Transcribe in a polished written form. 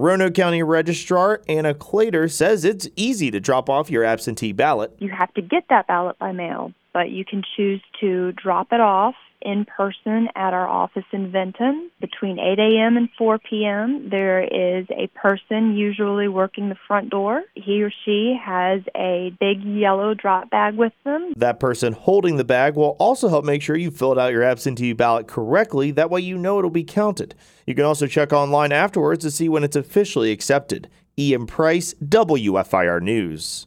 Roanoke County Registrar Anna Clater says it's easy to drop off your absentee ballot. You have to get that ballot by mail, but you can choose to drop it off in person at our office in Vinton between 8 a.m. and 4 p.m. There is a person usually working the front door. He or she has a big yellow drop bag with them. That person holding the bag will also help make sure you filled out your absentee ballot correctly. That way you know it'll be counted. You can also check online afterwards to see when it's officially accepted. Ian Price, WFIR News.